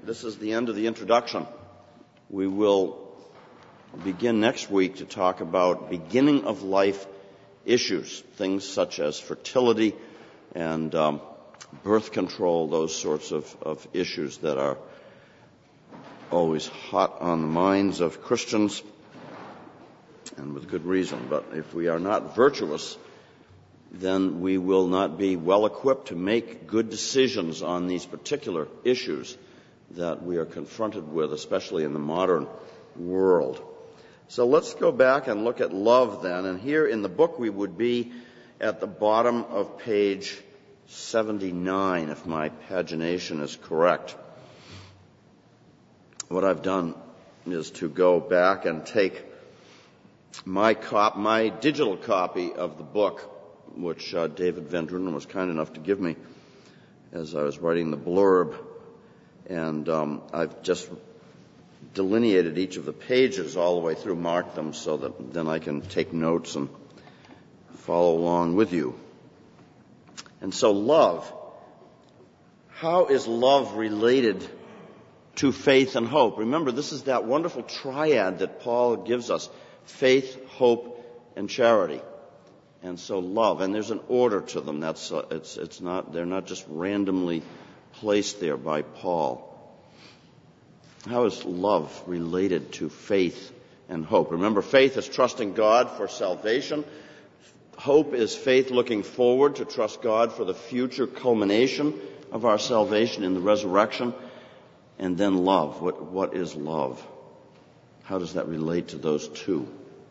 This is the end of the introduction. We will begin next week to talk about beginning of life issues, things such as fertility and birth control, those sorts of issues that are always hot on the minds of Christians, and with good reason. But if we are not virtuous, then we will not be well equipped to make good decisions on these particular issues that we are confronted with, especially in the modern world. So let's go back and look at love then. And here in the book we would be at the bottom of page 79, if my pagination is correct. What I've done is to go back and take my digital copy of the book, which David Van Drunen was kind enough to give me as I was writing the blurb. And I've just delineated each of the pages all the way through, marked them so that then I can take notes and follow along with you. And so love. How is love related to faith and hope? Remember, this is that wonderful triad that Paul gives us: faith, hope, and charity. And so love, and there's an order to them. They're not just randomly placed there by Paul. How is love related to faith and hope? Remember, faith is trusting God for salvation. Hope is faith looking forward to trust God for the future culmination of our salvation in the resurrection. And then love. What is love? How does that relate to those two?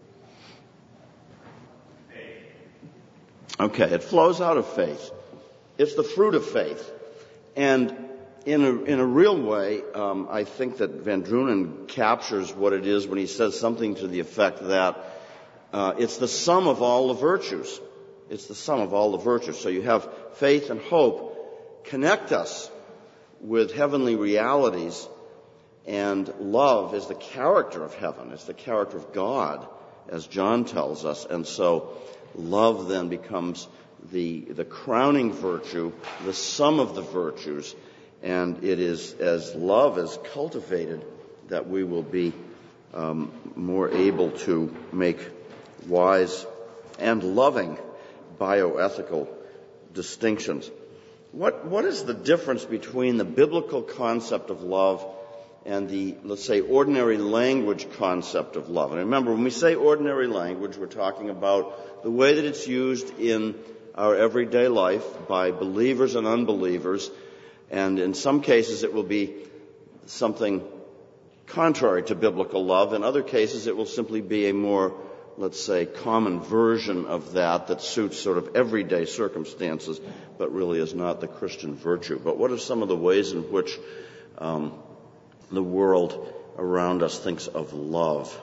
Okay, it flows out of faith. It's the fruit of faith. And in a real way, I think that Van Drunen captures what it is when he says something to the effect that it's the sum of all the virtues. It's the sum of all the virtues. So you have faith and hope connect us with heavenly realities, and love is the character of heaven. It's the character of God, as John tells us. And so love then becomes the crowning virtue, the sum of the virtues, and it is as love is cultivated that we will be more able to make wise and loving bioethical distinctions. What is the difference between the biblical concept of love and the, let's say, ordinary language concept of love? And remember, when we say ordinary language, we're talking about the way that it's used in our everyday life by believers and unbelievers. And in some cases, it will be something contrary to biblical love. In other cases, it will simply be a more, let's say, common version of that suits sort of everyday circumstances, but really is not the Christian virtue. But what are some of the ways in which the world around us thinks of love?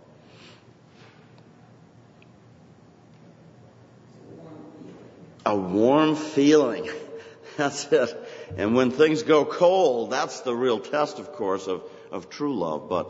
A warm feeling. That's it. And when things go cold, that's the real test, of course, of true love. But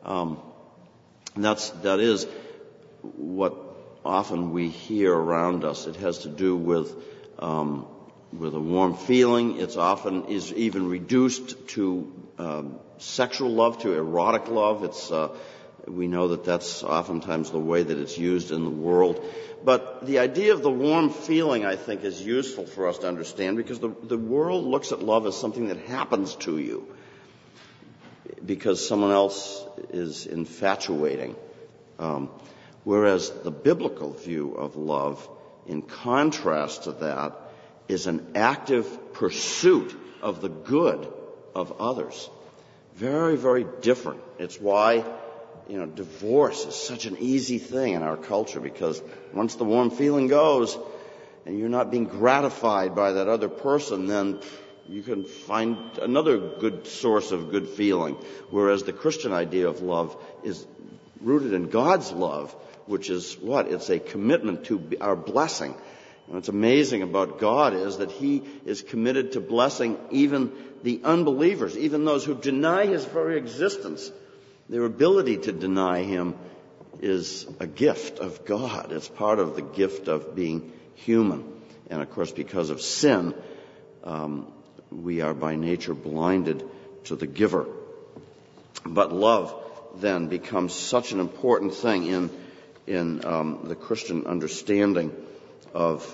that is what often we hear around us. It has to do with a warm feeling. It's often is even reduced to sexual love, to erotic love. We know that that's oftentimes the way that it's used in the world. But the idea of the warm feeling, I think, is useful for us to understand, because the world looks at love as something that happens to you because someone else is infatuating. Whereas the biblical view of love, in contrast to that, is an active pursuit of the good of others. Very, very different. It's why, divorce is such an easy thing in our culture, because once the warm feeling goes and you're not being gratified by that other person, then you can find another good source of good feeling. Whereas the Christian idea of love is rooted in God's love, which is what? It's a commitment to our blessing. And what's amazing about God is that He is committed to blessing even the unbelievers, even those who deny His very existence. Their ability to deny Him is a gift of God. It's part of the gift of being human. And of course, because of sin, we are by nature blinded to the giver. But love then becomes such an important thing in the Christian understanding of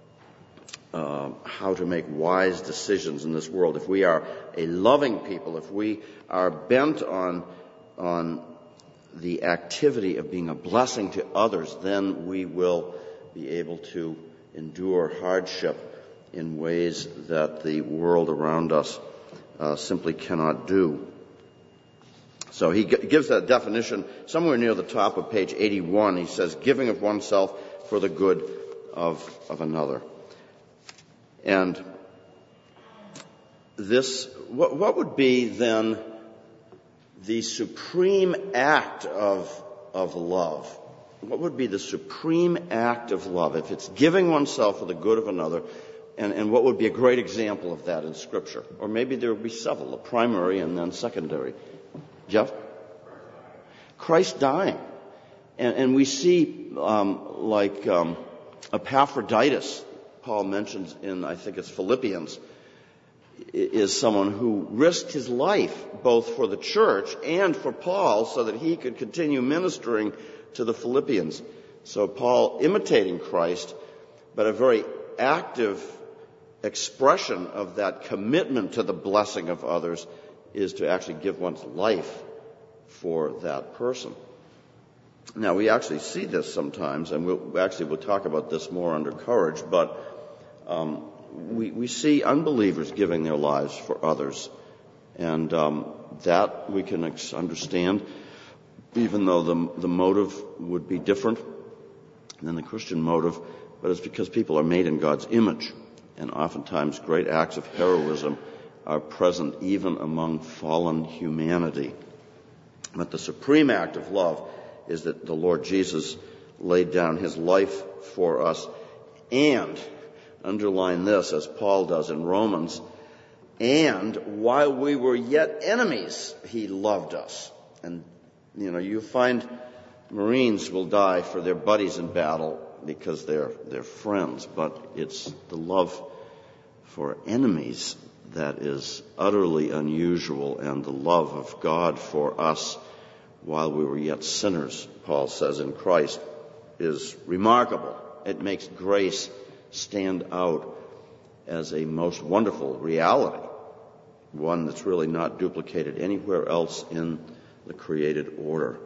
how to make wise decisions in this world. If we are a loving people, if we are bent on the activity of being a blessing to others, then we will be able to endure hardship in ways that the world around us simply cannot do. So he gives that definition somewhere near the top of page 81. He says, giving of oneself for the good of another. And this, what would be then the supreme act of love? What would be the supreme act of love if it's giving oneself for the good of another? And what would be a great example of that in Scripture? Or maybe there would be several, a primary and then secondary. Jeff? Christ dying. And we see, Epaphroditus, Paul mentions in, I think it's Philippians, is someone who risked his life both for the church and for Paul so that he could continue ministering to the Philippians. So Paul imitating Christ, but a very active expression of that commitment to the blessing of others is to actually give one's life for that person. Now, we actually see this sometimes, and we'll talk about this more under courage, but we see unbelievers giving their lives for others, and that we can understand, even though the motive would be different than the Christian motive, but it's because people are made in God's image, and oftentimes great acts of heroism are present even among fallen humanity. But the supreme act of love is that the Lord Jesus laid down his life for us, and underline this, as Paul does in Romans, and while we were yet enemies, he loved us. And, you find Marines will die for their buddies in battle because they're friends, but it's the love for enemies that is utterly unusual, and the love of God for us while we were yet sinners, Paul says, in Christ, is remarkable. It makes grace stand out as a most wonderful reality, one that's really not duplicated anywhere else in the created order.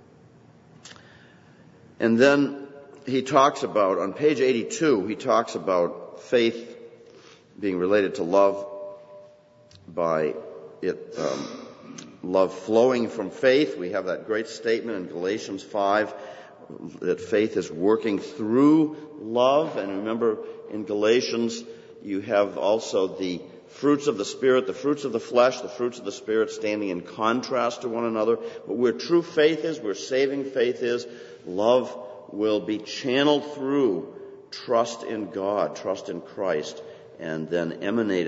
And then he talks about, on page 82, he talks about faith being related to love by it, love flowing from faith. We have that great statement in Galatians 5 that faith is working through love. And remember, in Galatians, you have also the fruits of the Spirit, the fruits of the flesh, the fruits of the Spirit standing in contrast to one another. But where true faith is, where saving faith is, love will be channeled through trust in God, trust in Christ, and then emanate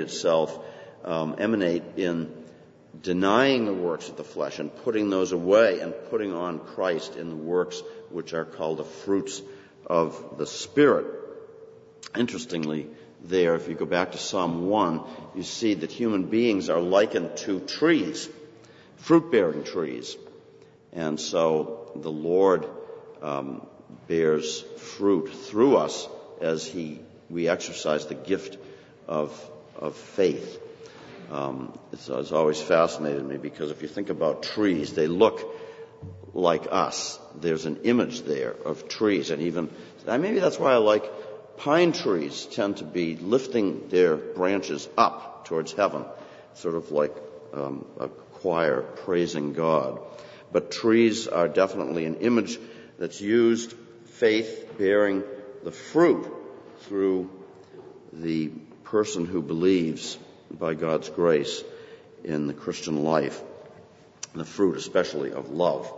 in denying the works of the flesh and putting those away and putting on Christ in the works which are called the fruits of the Spirit. Interestingly, there, if you go back to Psalm 1, you see that human beings are likened to trees, fruit-bearing trees. And so the Lord bears fruit through us as we exercise the gift of faith. It's always fascinated me because if you think about trees, they look like us. There's an image there of trees, and even maybe that's why I like pine trees tend to be lifting their branches up towards heaven, sort of like a choir praising God. But trees are definitely an image that's used, faith bearing the fruit through the person who believes by God's grace in the Christian life, the fruit especially of love.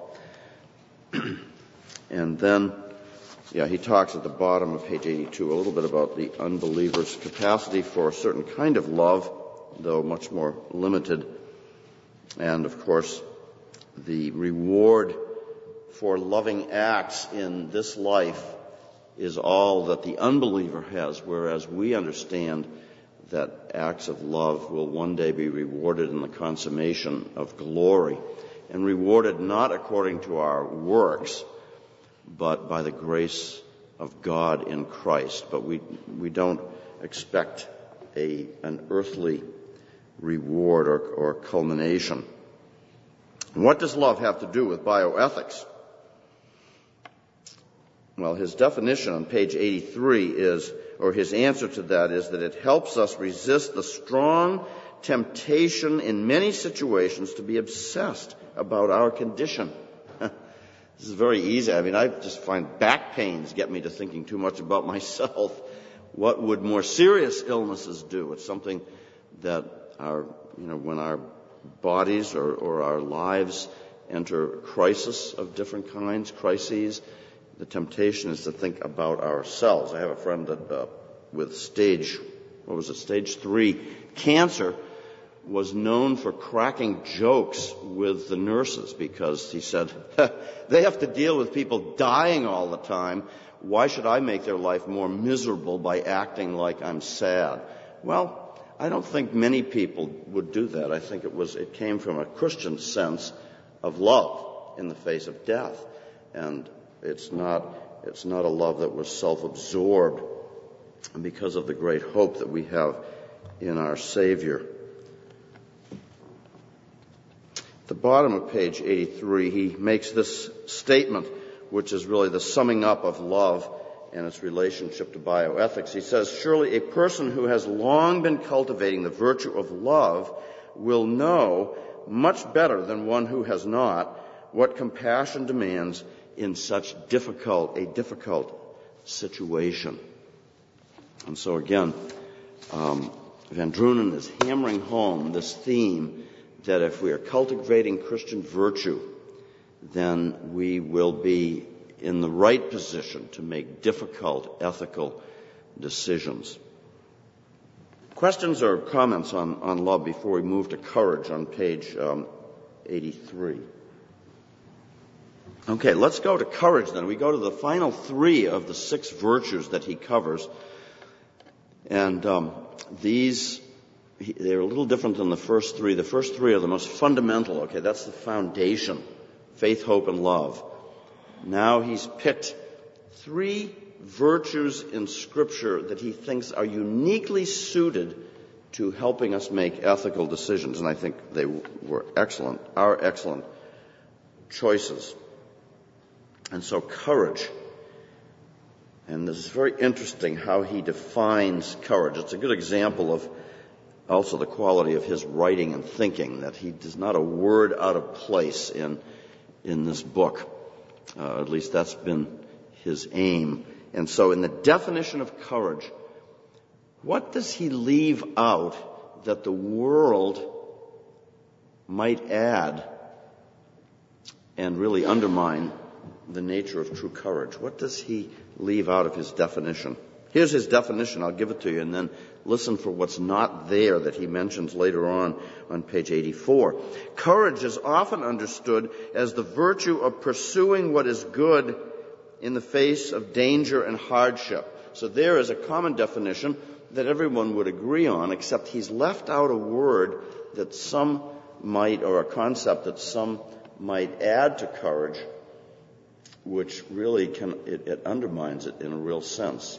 And then, he talks at the bottom of page 82 a little bit about the unbeliever's capacity for a certain kind of love, though much more limited. And, of course, the reward for loving acts in this life is all that the unbeliever has, whereas we understand that acts of love will one day be rewarded in the consummation of glory, and rewarded not according to our works, but by the grace of God in Christ. But we don't expect an earthly reward or culmination. And what does love have to do with bioethics? Well, his definition on page 83 is, or his answer to that is, that it helps us resist the strong temptation in many situations to be obsessed about our condition. This is very easy. I mean, I just find back pains get me to thinking too much about myself. What would more serious illnesses do? It's something that when our bodies or our lives enter crisis of different kinds, crises, the temptation is to think about ourselves. I have a friend that with stage 3 cancer was known for cracking jokes with the nurses because he said, they have to deal with people dying all the time. Why should I make their life more miserable by acting like I'm sad? Well, I don't think many people would do that. I think it came from a Christian sense of love in the face of death. And it's not a love that was self-absorbed because of the great hope that we have in our Savior. At the bottom of page 83, he makes this statement, which is really the summing up of love and its relationship to bioethics. He says, surely a person who has long been cultivating the virtue of love will know much better than one who has not what compassion demands in such a difficult situation. And so again, Van Drunen is hammering home this theme that if we are cultivating Christian virtue, then we will be in the right position to make difficult ethical decisions. Questions or comments on love before we move to courage on page 83? Okay, let's go to courage then. We go to the final 3 of the 6 virtues that he covers. And they're a little different than the first 3. The first 3 are the most fundamental. Okay, that's the foundation. Faith, hope, and love. Now he's picked 3 virtues in Scripture that he thinks are uniquely suited to helping us make ethical decisions. And I think they are excellent choices. And so courage. And this is very interesting how he defines courage. It's a good example of also the quality of his writing and thinking, that he does not a word out of place in this book. At least that's been his aim. And so in the definition of courage, what does he leave out that the world might add and really undermine the nature of true courage? What does he leave out of his definition? Here's his definition. I'll give it to you, and then listen for what's not there that he mentions later on page 84. Courage is often understood as the virtue of pursuing what is good in the face of danger and hardship. So there is a common definition that everyone would agree on, except he's left out a word that some might, or a concept that some might add to courage, which really it undermines it in a real sense.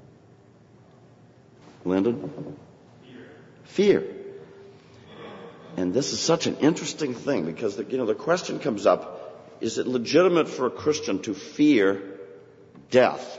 Lyndon? Fear. And this is such an interesting thing because the question comes up, is it legitimate for a Christian to fear death?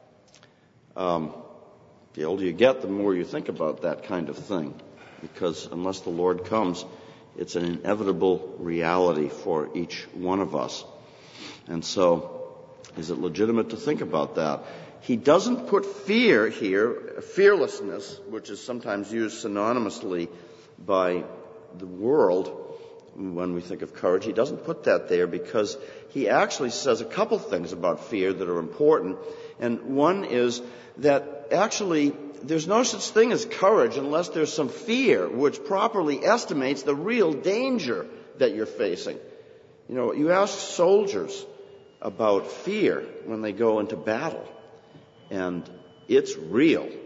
The older you get, the more you think about that kind of thing, because unless the Lord comes, it's an inevitable reality for each one of us. And so, is it legitimate to think about that? He doesn't put fear here, fearlessness, which is sometimes used synonymously by the world when we think of courage. He doesn't put that there because he actually says a couple things about fear that are important. And one is that actually there's no such thing as courage unless there's some fear which properly estimates the real danger that you're facing. You ask soldiers about fear when they go into battle, and it's real.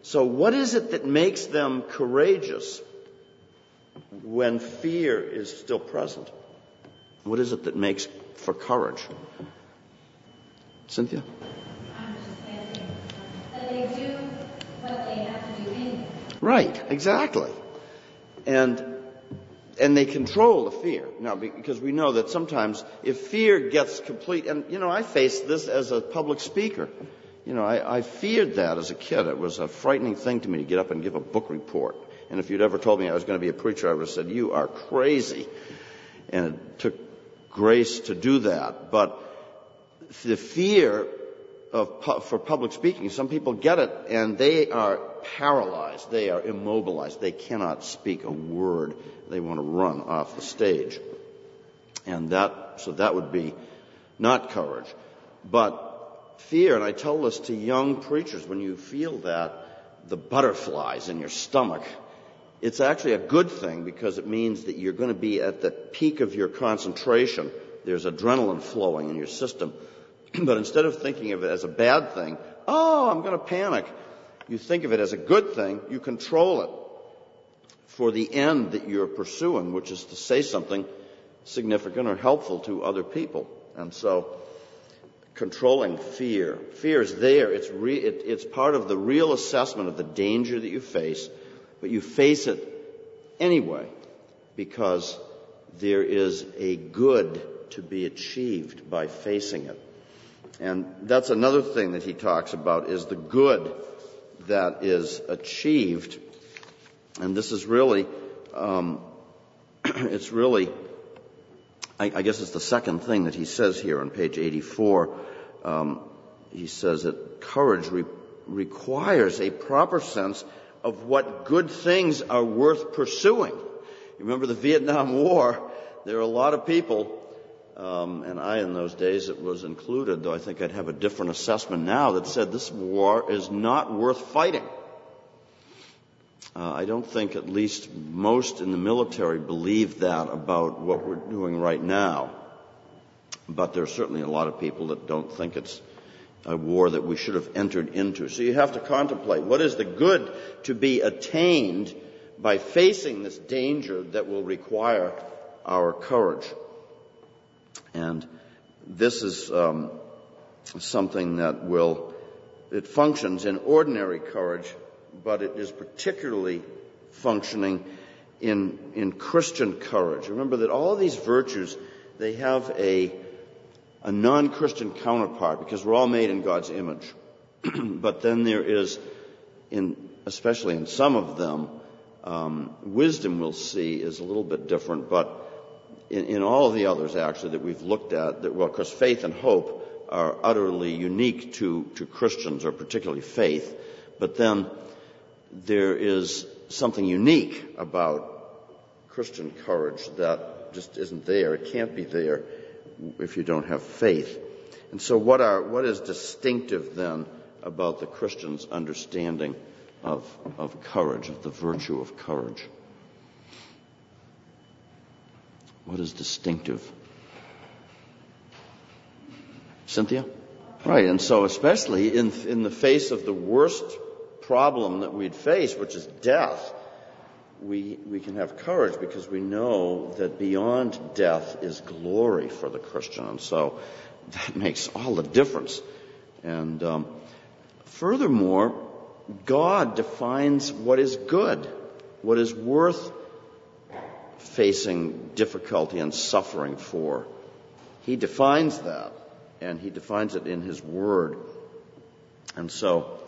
So what is it that makes them courageous when fear is still present? What is it that makes for courage? Cynthia? I'm just thinking that they do what they have to do anyway. Right, exactly. And they control the fear. Now, because we know that sometimes if fear gets complete, and, I faced this as a public speaker. I feared that as a kid. It was a frightening thing to me to get up and give a book report. And if you'd ever told me I was going to be a preacher, I would have said, you are crazy. And it took grace to do that. But the fear for public speaking, some people get it and they are paralyzed. They are immobilized. They cannot speak a word. They want to run off the stage. And so that would be not courage. But fear, and I tell this to young preachers, when you feel that, the butterflies in your stomach, it's actually a good thing because it means that you're going to be at the peak of your concentration. There's adrenaline flowing in your system. But instead of thinking of it as a bad thing, I'm going to panic, you think of it as a good thing, you control it for the end that you're pursuing, which is to say something significant or helpful to other people. And so controlling fear. Fear is there. It's part of the real assessment of the danger that you face, but you face it anyway because there is a good to be achieved by facing it. And that's another thing that he talks about is the good that is achieved. And this is really, I guess it's the second thing that he says here on page 84. He says that courage requires a proper sense of what good things are worth pursuing. You remember the Vietnam War? There are a lot of people, and I in those days it was included, though I think I'd have a different assessment now, that said this war is not worth fighting. I don't think at least most in the military believe that about what we're doing right now. But there are certainly a lot of people that don't think it's a war that we should have entered into. So you have to contemplate what is the good to be attained by facing this danger that will require our courage. And this is something that it functions in ordinary courage, but it is particularly functioning in Christian courage. Remember that all of these virtues, they have a non-Christian counterpart because we're all made in God's image. But then there is, especially in some of them, wisdom we'll see is a little bit different, but in all of the others actually that we've looked at, because faith and hope are utterly unique to Christians, or particularly faith, but then there is something unique about Christian courage that just isn't there. It can't be there if you don't have faith. And so what is distinctive then about the Christian's understanding of courage, of the virtue of courage? What is distinctive? Cynthia? Right, and so especially in the face of the worst problem that we'd face, which is death, we can have courage because we know that beyond death is glory for the Christian. And so that makes all the difference. And furthermore, God defines what is good, what is worth facing difficulty and suffering for. He defines that, and he defines it in his word. And so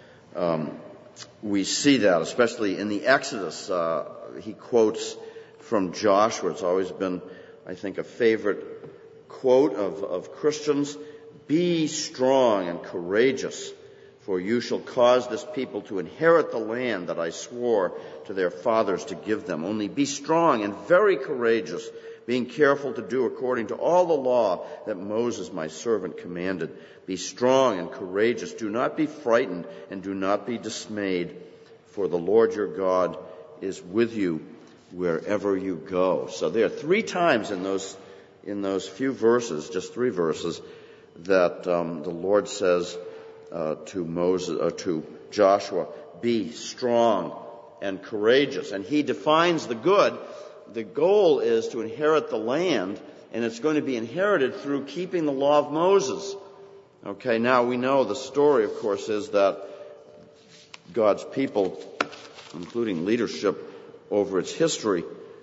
we see that, especially in the Exodus. He quotes from Joshua. It's always been, I think, a favorite quote of Christians. Be strong and courageous, for you shall cause this people to inherit the land that I swore to their fathers to give them. Only be strong and very courageous, being careful to do according to all the law that Moses, my servant, commanded. Be strong and courageous. Do not be frightened and do not be dismayed, for the Lord your God is with you wherever you go. So there are 3 times in those few verses, just 3 verses, that the Lord says to Joshua, be strong and courageous. And he defines the good. The goal is to inherit the land, and it's going to be inherited through keeping the law of Moses. Okay, now we know the story, of course, is that God's people, including leadership over its history,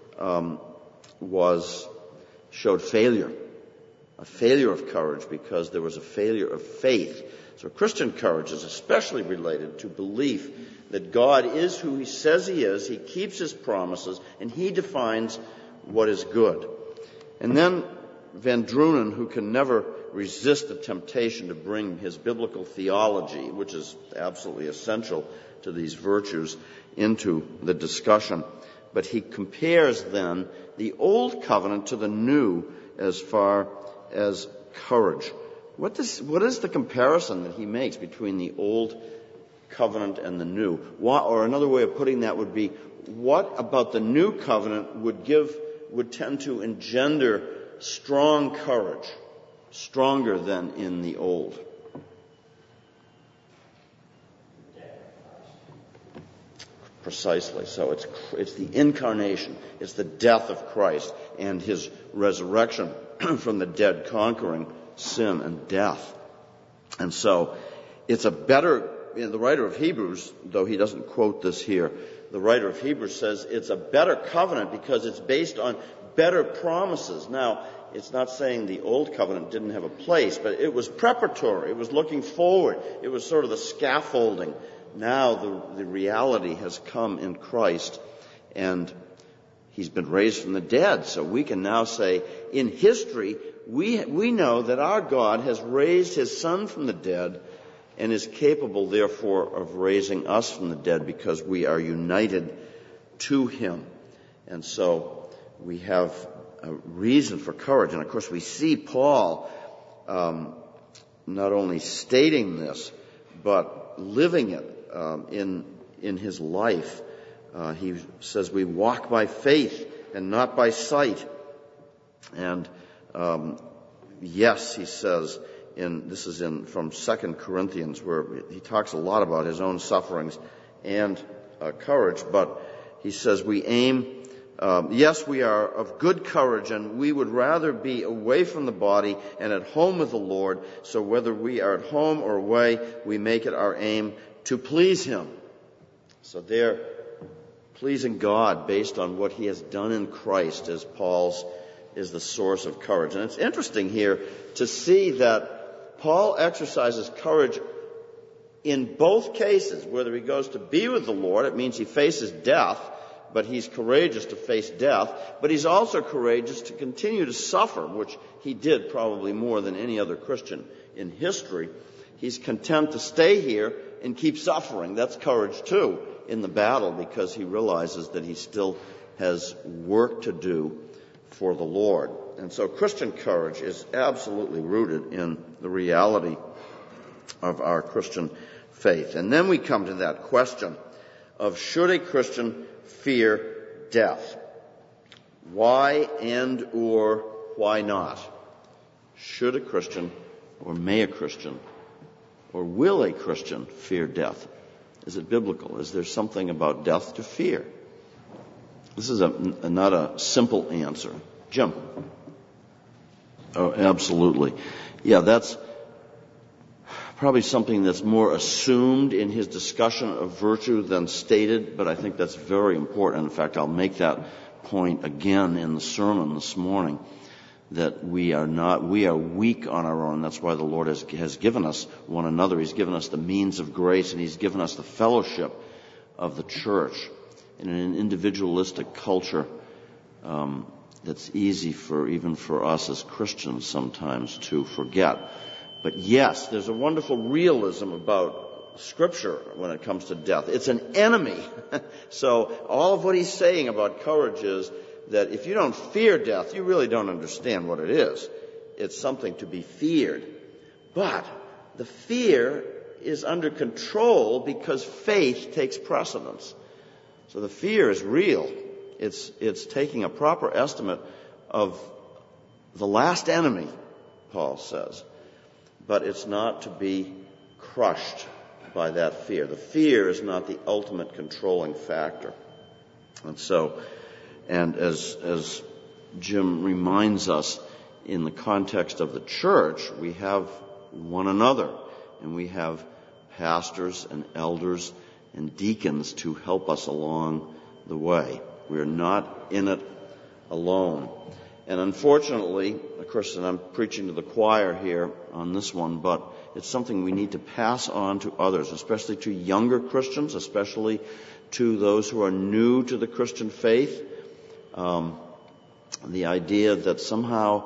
showed failure. A failure of courage because there was a failure of faith. So Christian courage is especially related to belief that God is who he says he is, he keeps his promises, and he defines what is good. And then Van Drunen, who can never resist the temptation to bring his biblical theology, which is absolutely essential to these virtues, into the discussion. But he compares then the Old Covenant to the New as far as courage. What is the comparison that he makes between the Old Covenant and the New? Or another way of putting that would be, what about the New Covenant would tend to engender strong courage, stronger than in the Old? Precisely. So it's the incarnation. It's the death of Christ and his resurrection from the dead, conquering sin and death. And so it's a better, the writer of Hebrews, though he doesn't quote this here, the writer of Hebrews says it's a better covenant because it's based on better promises. Now, it's not saying the old covenant didn't have a place, but it was preparatory. It was looking forward. It was sort of the scaffolding. Now the reality has come in Christ, and he's been raised from the dead. So we can now say, in history, we know that our God has raised his Son from the dead and is capable, therefore, of raising us from the dead because we are united to him. And so we have a reason for courage. And, of course, we see Paul not only stating this, but living it in his life. He says we walk by faith and not by sight. And yes, he says, this is from 2 Corinthians, where he talks a lot about his own sufferings and courage, but he says we aim, yes, we are of good courage, and we would rather be away from the body and at home with the Lord. So whether we are at home or away, we make it our aim to please him. So they're pleasing God based on what he has done in Christ is the source of courage. And it's interesting here to see that Paul exercises courage in both cases. Whether he goes to be with the Lord, it means he faces death, but he's courageous to face death. But he's also courageous to continue to suffer, which he did probably more than any other Christian in history. He's content to stay here and keep suffering. That's courage, too, in the battle, because he realizes that he still has work to do for the Lord. And so Christian courage is absolutely rooted in the reality of our Christian faith. And then we come to that question of, should a Christian fear death? Why and or why not? Should a Christian, or may a Christian, or will a Christian fear death? Is it biblical? Is there something about death to fear? This is not a simple answer. Jim? Oh, absolutely. Yeah, that's probably something that's more assumed in his discussion of virtue than stated, but I think that's very important. In fact, I'll make that point again in the sermon this morning, that we are weak on our own. That's why the Lord has given us one another. He's given us the means of grace, and he's given us the fellowship of the church. In an individualistic culture, that's easy even for us as Christians sometimes to forget. But yes, there's a wonderful realism about Scripture when it comes to death. It's an enemy. So all of what he's saying about courage is that if you don't fear death, you really don't understand what it is. It's something to be feared. But the fear is under control because faith takes precedence. So the fear is real. It's taking a proper estimate of the last enemy, Paul says. But it's not to be crushed by that fear. The fear is not the ultimate controlling factor. And so, and as Jim reminds us, in the context of the church, we have one another, and we have pastors and elders and deacons to help us along the way. We're not in it alone. And unfortunately, of course, and I'm preaching to the choir here on this one, but it's something we need to pass on to others, especially to younger Christians, especially to those who are new to the Christian faith. The idea that somehow,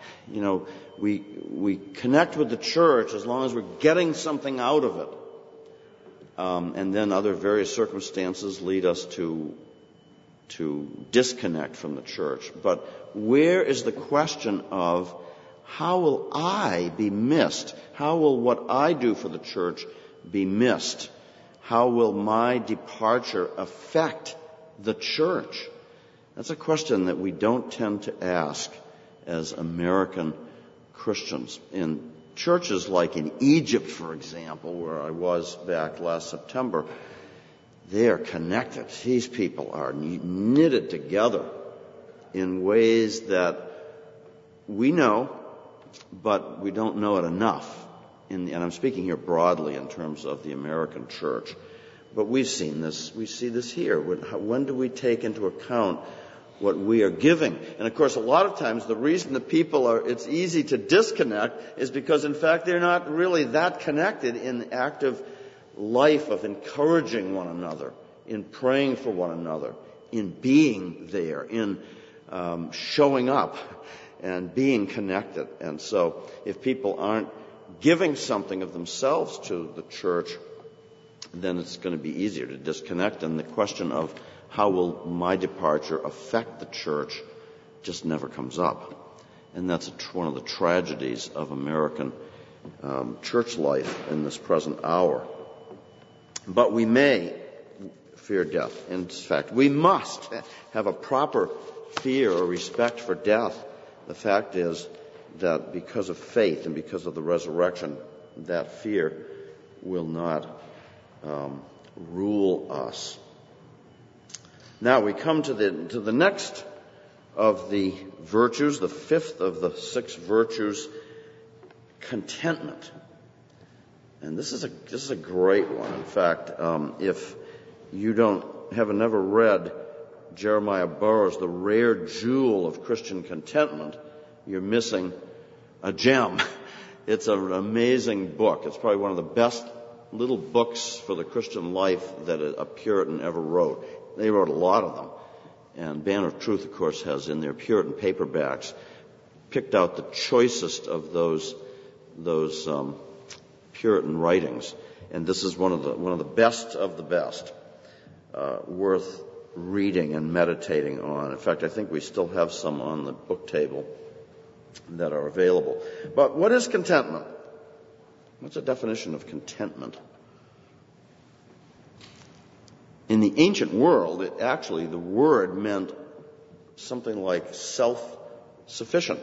we connect with the church as long as we're getting something out of it. And then other various circumstances lead us to disconnect from the church. But where is the question of how will I be missed? How will what I do for the church be missed? How will my departure affect the church? That's a question that we don't tend to ask as American Christians. In churches like in Egypt, for example, where I was back last September, they are connected. These people are knitted together in ways that we know, but we don't know it enough. And I'm speaking here broadly in terms of the American church. But we've seen this. We see this here. When do we take into account what we are giving? And of course, a lot of times the reason that it's easy to disconnect is because in fact they're not really that connected in active life of encouraging one another, in praying for one another, in being there, in showing up and being connected. And so if people aren't giving something of themselves to the church, then it's going to be easier to disconnect. And the question of how will my departure affect the church just never comes up. And that's one of the tragedies of American church life in this present hour. But we may fear death. In fact, we must have a proper fear or respect for death. The fact is that because of faith and because of the resurrection, that fear will not rule us. Now we come to the next of the virtues, the fifth of the 6 virtues, contentment. And this is a great one. In fact, if you have never read Jeremiah Burroughs, The Rare Jewel of Christian Contentment, you're missing a gem. It's an amazing book. It's probably one of the best little books for the Christian life that a Puritan ever wrote. They wrote a lot of them. And Banner of Truth, of course, has in their Puritan paperbacks picked out the choicest of those Puritan writings. And this is one of the best of the best, worth reading and meditating on. In fact, I think we still have some on the book table that are available. But what is contentment? What's the definition of contentment? In the ancient world, the word meant something like self-sufficient,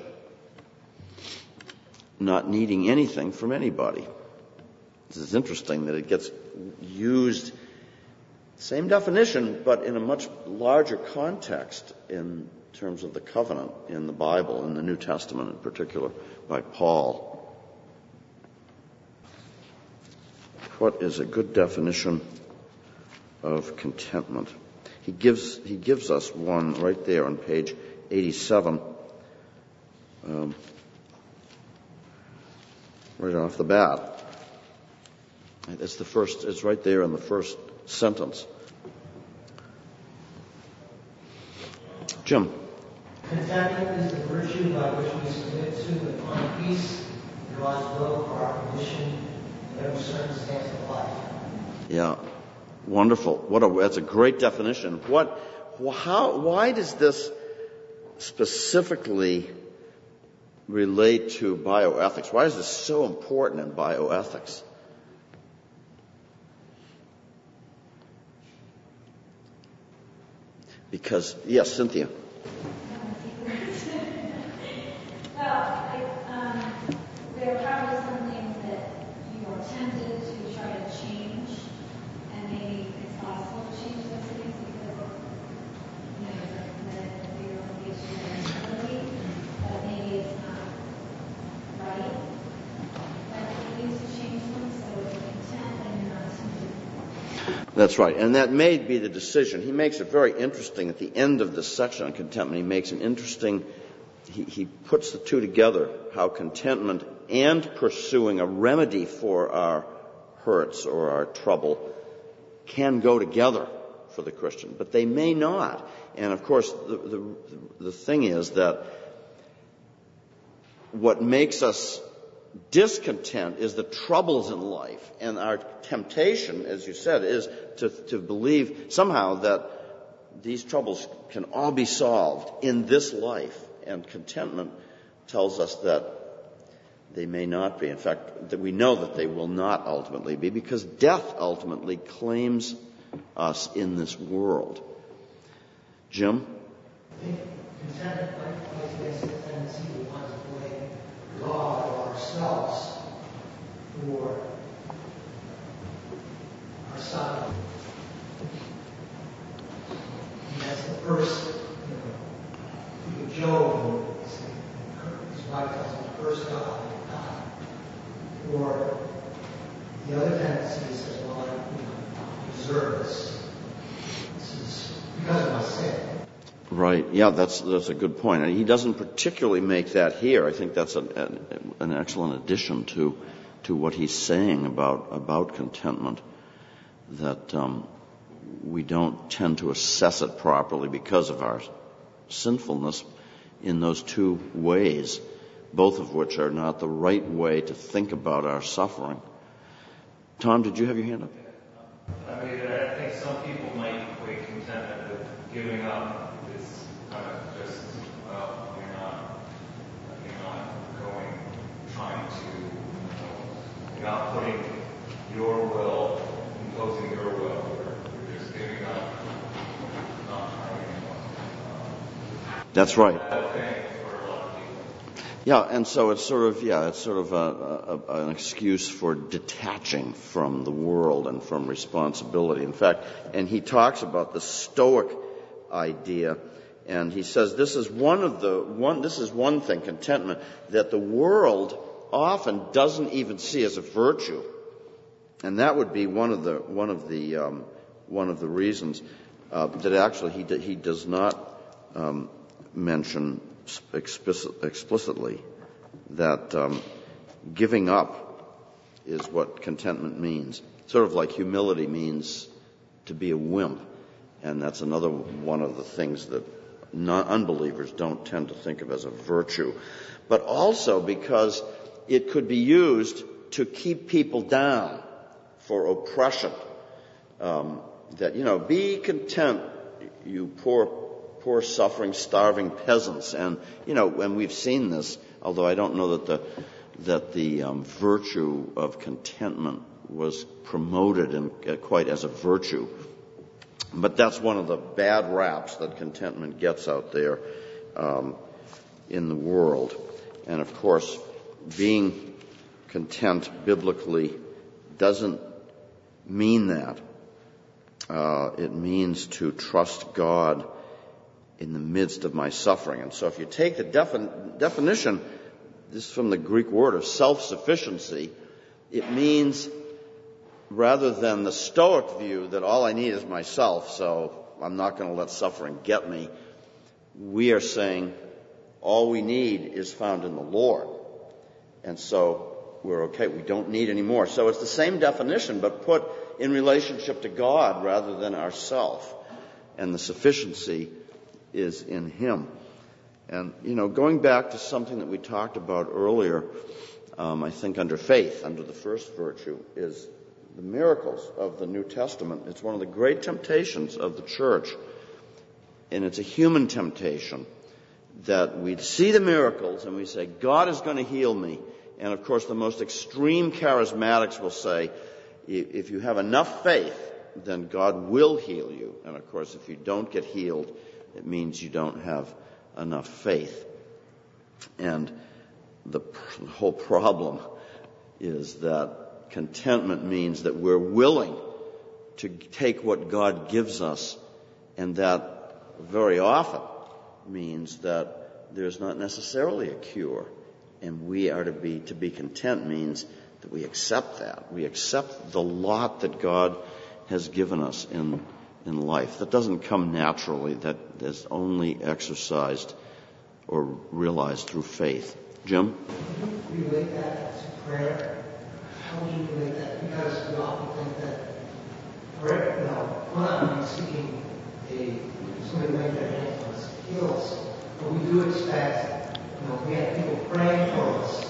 not needing anything from anybody. This is interesting that it gets used, same definition, but in a much larger context in terms of the covenant in the Bible, in the New Testament in particular, by Paul. What is a good definition of contentment? He gives us one right there on page 87, right off the bat. It's right there in the first sentence. Jim. Contentment is the virtue by which we submit to and find peace in God's will for our condition in every circumstance of life. Yeah, wonderful. That's a great definition. Why does this specifically relate to bioethics? Why is this so important in bioethics? Because, yes, Cynthia. Well, there are probably some things that you don't tempted to try to change, and maybe it's possible to change those things because of, the fear of ability, but maybe it's not right. But you use to change them, so if you're content, then you're not tempted. That's right. And that may be the decision. He makes it very interesting at the end of this section on contentment. He makes an interesting, he puts the two together, how contentment and pursuing a remedy for our hurts or our trouble can go together for the Christian, but they may not. And of course, the thing is that what makes us discontent is the troubles in life, and our temptation, as you said, is to believe somehow that these troubles can all be solved in this life, and contentment tells us that they may not be. In fact, that we know that they will not ultimately be, because death ultimately claims us in this world. Jim? I think contentment might be a tendency we want to blame God or ourselves for our suffering. And that's the first, with Job, his wife tells him to curse God. Or the other tendency says, well, I deserve this. This is because of my sin. Right. Yeah, that's a good point. And he doesn't particularly make that here. I think that's an excellent addition to what he's saying about contentment, that we don't tend to assess it properly because of our sinfulness in those two ways, both of which are not the right way to think about our suffering. Tom, did you have your hand up? I mean, I think some people might equate contentment with giving up. It's kind of just, well, you're not going, trying to, you're not putting your will, imposing your will. You're just giving up, not trying anymore. That's right. Okay, for a lot of people. Yeah, and so it's sort of an excuse for detaching from the world and from responsibility. In fact, and he talks about the Stoic idea, and he says this is one thing, contentment, that the world often doesn't even see as a virtue, and that would be one of the reasons that actually he does not mention explicitly that giving up is what contentment means. Sort of like humility means to be a wimp, and that's another one of the things that unbelievers don't tend to think of as a virtue. But also because it could be used to keep people down for oppression. That, be content, you poor suffering, starving peasants. And, and we've seen this, although I don't know that the virtue of contentment was promoted quite as a virtue. But that's one of the bad raps that contentment gets out there in the world. And, of course, being content biblically doesn't mean that. It means to trust God in the midst of my suffering. And so if you take the definition, this is from the Greek word of self-sufficiency, it means, rather than the Stoic view that all I need is myself, so I'm not going to let suffering get me, we are saying all we need is found in the Lord. And so we're okay. We don't need any more. So it's the same definition, but put in relationship to God rather than ourself. And the sufficiency is in Him. And, going back to something that we talked about earlier, I think under faith, under the first virtue, is the miracles of the New Testament. It's one of the great temptations of the church. And it's a human temptation that we see the miracles and we say, God is going to heal me. And, of course, the most extreme charismatics will say, if you have enough faith, then God will heal you. And, of course, if you don't get healed, it means you don't have enough faith. And the whole problem is that Contentment means that we're willing to take what God gives us, and that very often means that there's not necessarily a cure. And we are to be content means that we accept that. We accept the lot that God has given us in life. That doesn't come naturally. That is only exercised or realized through faith. Jim? Can you relate that to prayer? How would you relate that? Because we often think that prayer, we're not seeking somebody to make their hands on us, heal us, but we do expect, we have people praying for us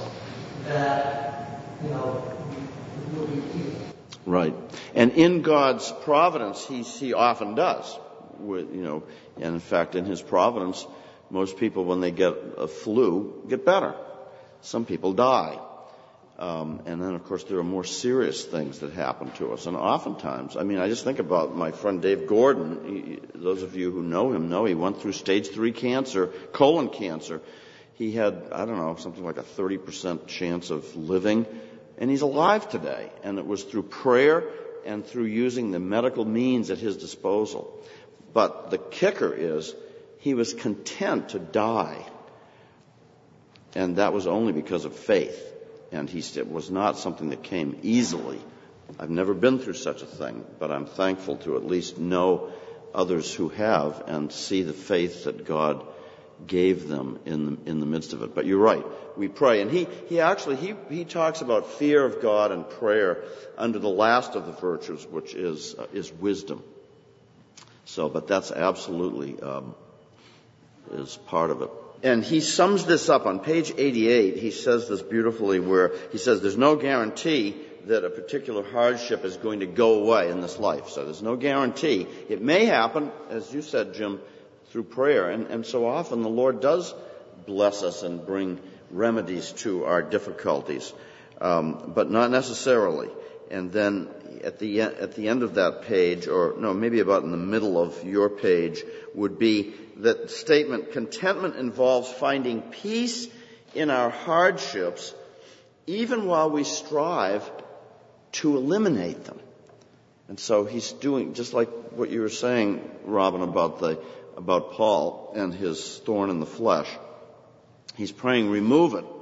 that, we will be healed. Right. And in God's providence, he often does. And in fact, in his providence, most people, when they get a flu, get better. Some people die. And then, of course, there are more serious things that happen to us. And oftentimes, I just think about my friend Dave Gordon. Those of you who know him know he went through stage 3 cancer, colon cancer. He had, something like a 30% chance of living. And he's alive today. And it was through prayer and through using the medical means at his disposal. But the kicker is, he was content to die. And that was only because of faith. And it was not something that came easily. I've never been through such a thing, but I'm thankful to at least know others who have and see the faith that God gave them in the midst of it. But you're right, we pray. And he talks about fear of God and prayer under the last of the virtues, which is wisdom. But that's absolutely is part of it. And he sums this up on page 88. He says this beautifully, where he says there's no guarantee that a particular hardship is going to go away in this life. So there's no guarantee. It may happen, as you said, Jim, through prayer. And so often the Lord does bless us and bring remedies to our difficulties, but not necessarily. And then at the end of that page, or no, maybe about in the middle of your page, would be that statement: contentment involves finding peace in our hardships, even while we strive to eliminate them. And so he's doing just like what you were saying, Robin, about Paul and his thorn in the flesh. He's praying, remove it.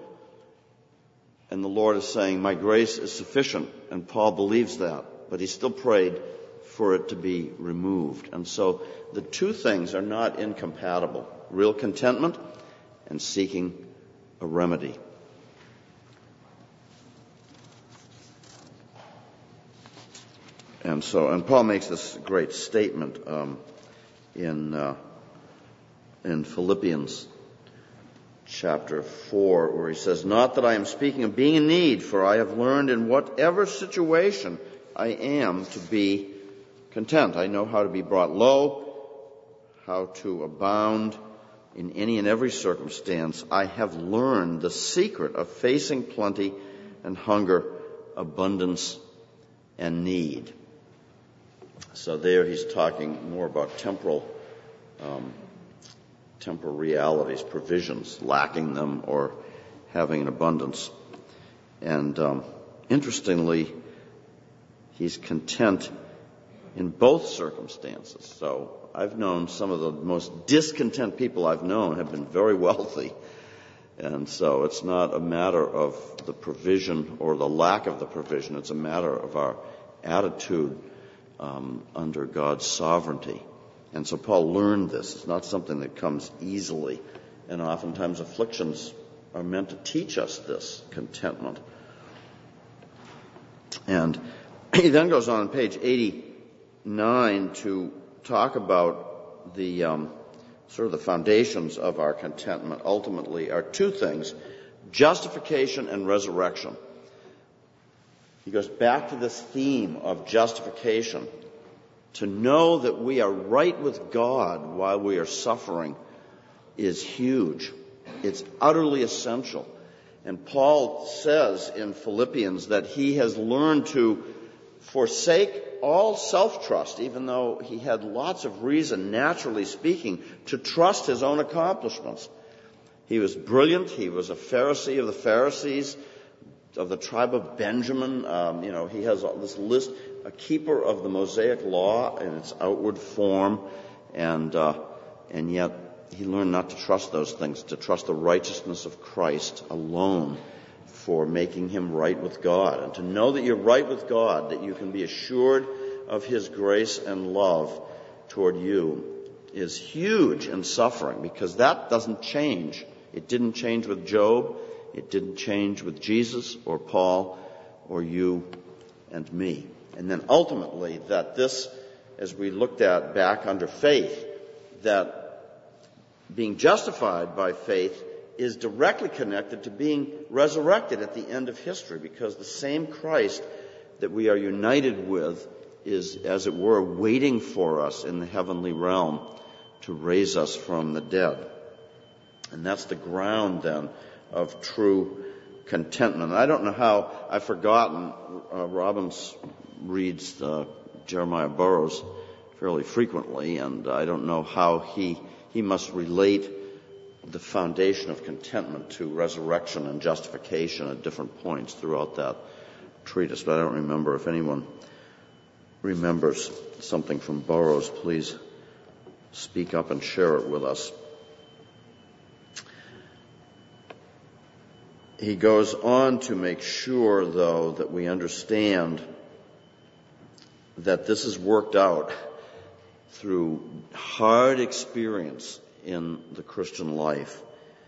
And the Lord is saying, my grace is sufficient. And Paul believes that. But he still prayed for it to be removed. And so the two things are not incompatible. Real contentment and seeking a remedy. And Paul makes this great statement in Philippians chapter 4, where he says, not that I am speaking of being in need, for I have learned in whatever situation I am to be content. I know how to be brought low, how to abound in any and every circumstance. I have learned the secret of facing plenty and hunger, abundance and need. So there he's talking more about temporal realities, provisions, lacking them or having an abundance. And interestingly, he's content in both circumstances. So I've known some of the most discontent people I've known have been very wealthy. And so it's not a matter of the provision or the lack of the provision. It's a matter of our attitude under God's sovereignty. And so Paul learned this. It's not something that comes easily. And oftentimes afflictions are meant to teach us this contentment. And he then goes on page 89 to talk about the sort of the foundations of our contentment ultimately are two things: justification and resurrection. He goes back to this theme of justification. To know that we are right with God while we are suffering is huge. It's utterly essential. And Paul says in Philippians that he has learned to forsake all self-trust, even though he had lots of reason, naturally speaking, to trust his own accomplishments. He was brilliant. He was a Pharisee of the Pharisees, of the tribe of Benjamin. He has this list, a keeper of the Mosaic law in its outward form, and yet he learned not to trust those things, to trust the righteousness of Christ alone for making him right with God. And to know that you're right with God, that you can be assured of his grace and love toward you, is huge in suffering, because that doesn't change. It didn't change with Job. It didn't change with Jesus or Paul or you and me. And then ultimately that this, as we looked at back under faith, that being justified by faith is directly connected to being resurrected at the end of history, because the same Christ that we are united with is, as it were, waiting for us in the heavenly realm to raise us from the dead. And that's the ground, then, of true contentment. I don't know how, I've forgotten, Robbins reads Jeremiah Burroughs fairly frequently, and I don't know how he must relate the foundation of contentment to resurrection and justification at different points throughout that treatise. But I don't remember. If anyone remembers something from Burroughs, please speak up and share it with us. He goes on to make sure, though, that we understand that this is worked out through hard experience in the Christian life.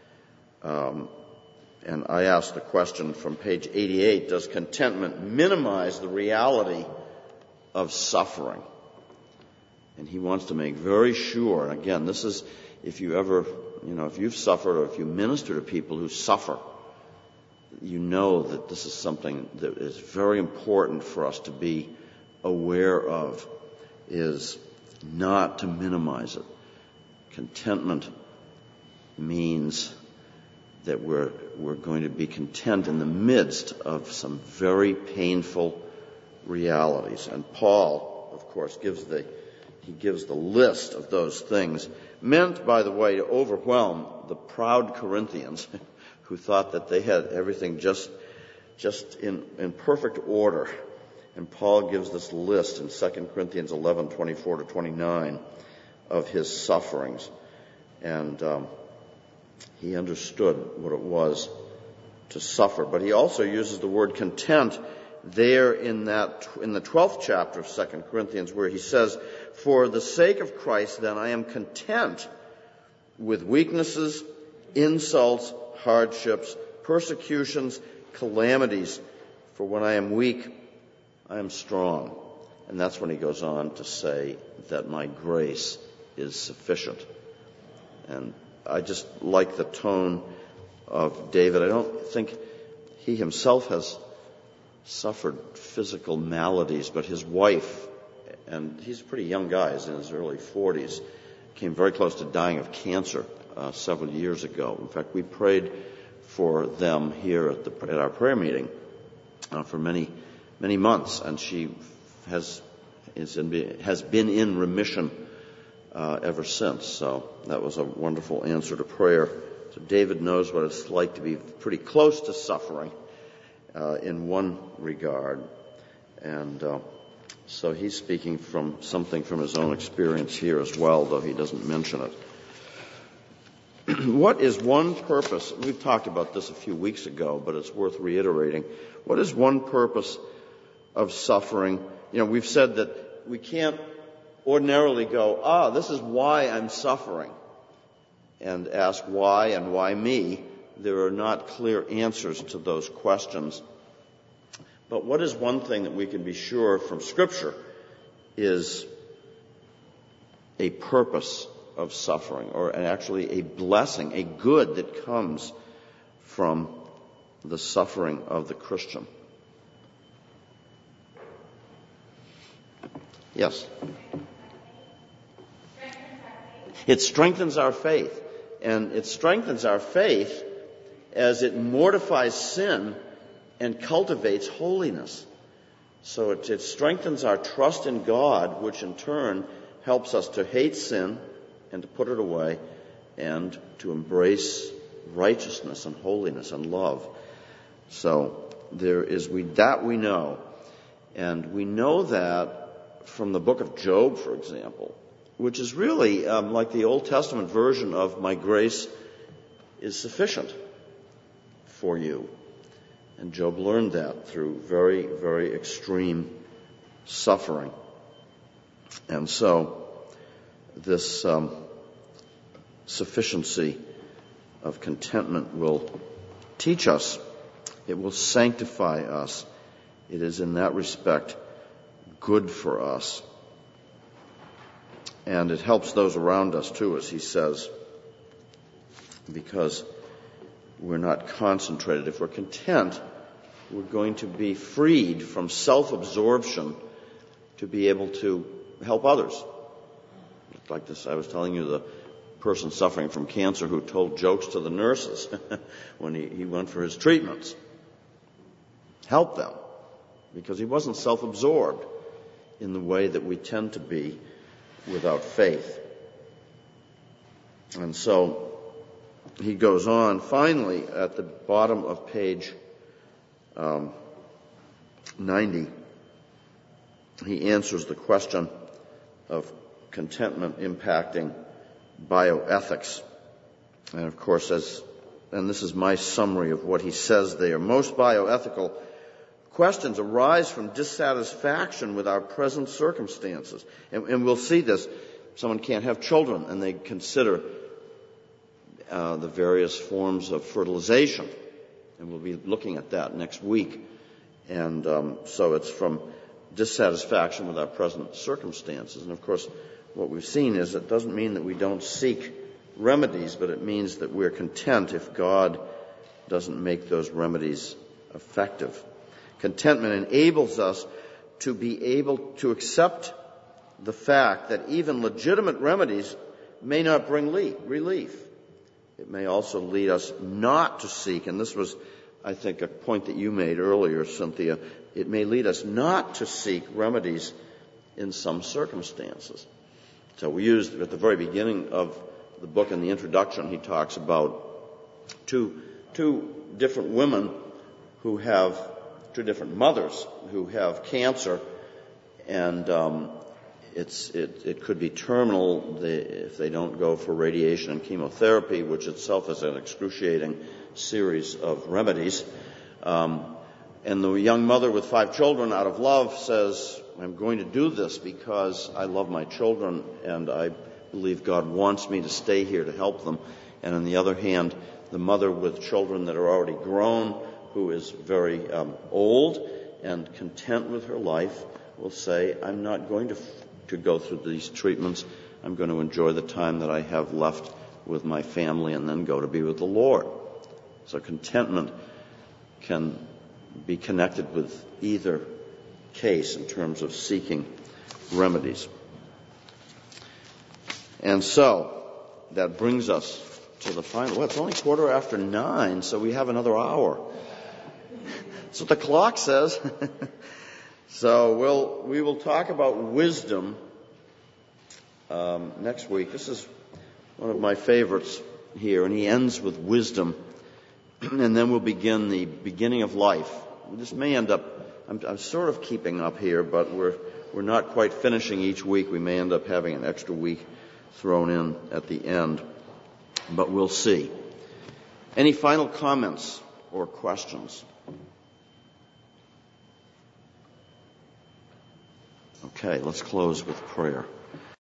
And I asked the question from page 88, does contentment minimize the reality of suffering? And he wants to make very sure, and again, this is, if you ever, if you've suffered or if you minister to people who suffer, you know that this is something that is very important for us to be aware of, is not to minimize it. Contentment means that we're going to be content in the midst of some very painful realities. And Paul, of course, gives the list of those things, meant, by the way, to overwhelm the proud Corinthians who thought that they had everything just in perfect order. And Paul gives this list in 2 Corinthians 11:24-29 of his sufferings. And he understood what it was to suffer. But he also uses the word content there in the 12th chapter of 2 Corinthians, where he says, "For the sake of Christ, then, I am content with weaknesses, insults, hardships, persecutions, calamities. For when I am weak, I am strong." And that's when he goes on to say that my grace is sufficient. And I just like the tone of David. I don't think he himself has suffered physical maladies, but his wife, and he's a pretty young guy, he's in his early 40s, came very close to dying of cancer several years ago. In fact, we prayed for them here at our prayer meeting for many months, and she has been in remission ever since. So that was a wonderful answer to prayer. So David knows what it's like to be pretty close to suffering in one regard, and so he's speaking from something from his own experience here as well, though he doesn't mention it. What is one purpose? We've talked about this a few weeks ago, but it's worth reiterating. What is one purpose of suffering? We've said that we can't ordinarily go, this is why I'm suffering, and ask why and why me. There are not clear answers to those questions. But what is one thing that we can be sure from Scripture is a purpose of suffering, or actually a blessing, a good that comes from the suffering of the Christian? Yes? It strengthens our faith. And it strengthens our faith as it mortifies sin and cultivates holiness. So it strengthens our trust in God, which in turn helps us to hate sin and to put it away and to embrace righteousness and holiness and love. So that we know. And we know that from the book of Job, for example, which is really like the Old Testament version of my grace is sufficient for you. And Job learned that through very, very extreme suffering. And so this sufficiency of contentment will teach us. It will sanctify us. It is in that respect good for us. And it helps those around us too, as he says, because we're not concentrated. If we're content, we're going to be freed from self-absorption to be able to help others. Like this, I was telling you, the person suffering from cancer who told jokes to the nurses when he went for his treatments. Help them, because he wasn't self-absorbed in the way that we tend to be without faith. And so he goes on, finally, at the bottom of page 90, he answers the question of contentment impacting bioethics. And of course, and this is my summary of what he says there, most bioethical questions arise from dissatisfaction with our present circumstances. And we'll see this. Someone can't have children, and they consider the various forms of fertilization. And we'll be looking at that next week. And so it's from dissatisfaction with our present circumstances. And of course, what we've seen is it doesn't mean that we don't seek remedies, but it means that we're content if God doesn't make those remedies effective. Contentment enables us to be able to accept the fact that even legitimate remedies may not bring relief. It may also lead us not to seek, and this was, I think, a point that you made earlier, Cynthia, it may lead us not to seek remedies in some circumstances. So we used, at the very beginning of the book, in the introduction, he talks about two different women who have, two different mothers who have cancer, and it could be terminal if they don't go for radiation and chemotherapy, which itself is an excruciating series of remedies. And the young mother with 5 children, out of love, says, I'm going to do this because I love my children and I believe God wants me to stay here to help them. And on the other hand, the mother with children that are already grown, who is very old and content with her life, will say, I'm not going to go through these treatments. I'm going to enjoy the time that I have left with my family and then go to be with the Lord. So contentment can be connected with either case in terms of seeking remedies. And so that brings us to the final. Well, it's only 9:15, so we have another hour. That's what the clock says. So we will talk about wisdom next week. This is one of my favorites here, and he ends with wisdom. And then we'll begin the beginning of life. This may end up, I'm sort of keeping up here, but we're not quite finishing each week. We may end up having an extra week thrown in at the end, but we'll see. Any final comments or questions? Okay, let's close with prayer.